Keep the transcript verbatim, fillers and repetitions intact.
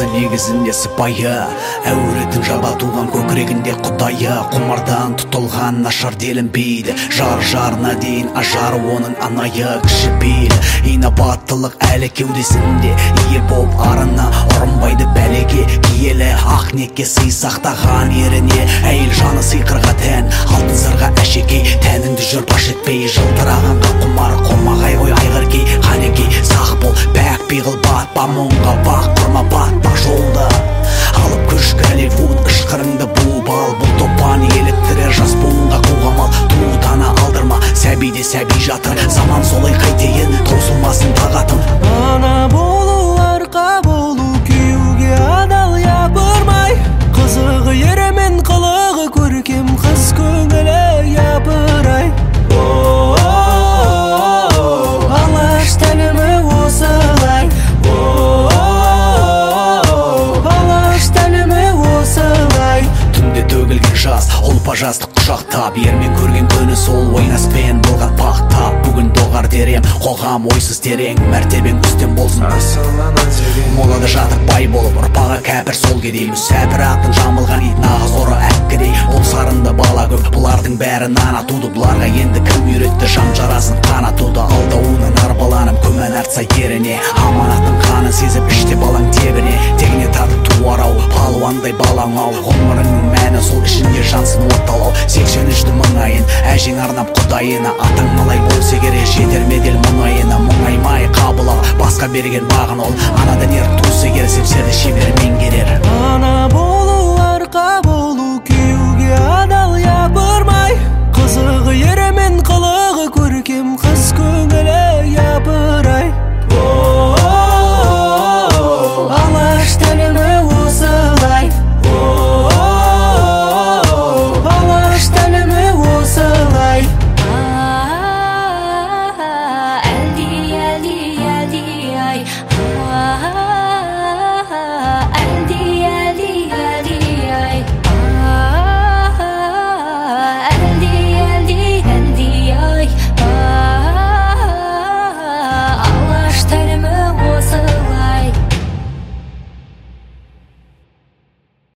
қызы негізінде сыпайы, әуретін жаба туған көкірегінде құдайы. Құмардан тұтылған нашар делінбейді, жар жарына дейін ажары оның анайы. Кішіпейіл инабаттылық әлі кеудесінде, ие боп арына ұрынбайды бәлеге. Киелі ақ некке сый сақтаған еріне, әйел жаны сыйқырға тән, алтын сырға әшекей. Тәніңді жүр паш етпей, жылтырағанға құмар қомағай ғой айғыр кей. Қанекей сақ бол, бәк пиғыл батпа мұңға бақ, құрма батпа жолда. Алып күш Голливуд ышқырыңды буып ал, бұл топан еліктірер жас буынға қоғамал. Туытана алдырма, сәбиде сәби жатыр, заман солай қайтейін, таусылмасын тағатым. Ана болу, арқа болу, күйеуге адал япырмай, қызығы еремен қылығы көркем қыз көңілі япырай. Алаш тәлімі осылай, алаш тәлімі осылай. Түнде төгілген жас, ұлпа жастық құшақтап, ермен көрген күні сол ойнаспен болған пақтап. Бүгін доғар дерем, қоғам ойсыз терең, мәртебең үстем болсын. Молада жатыр бай болып, ұрпаға кәпір сол кедей. Мүсәпір атын жамылған ит нағыз ұры әккедей. Ол сарынды бала көп, бұлардың бәрі нана туды. Бұларға енді кім үйретті жан жарасын қана туды. Алдауынан арбаланып көмән артса еріне, аманаттың қанын сезіп іште балаң тебіне. Тегіне татып туарау, палуандай балаң ау. Ғұмырыңның мәні сол ішінде жансын орталау. Сексен үшті мыңайын, әжең арнап құдайына. Атаң малай болса керек, жетер медел мұңайына. Мұңаймай қабыл ал, басқа берген бағын ол. Анадан ер туысы ер, семсерді шебер меңгерер. Ана болу, арқа болу, күйеуге адал япыр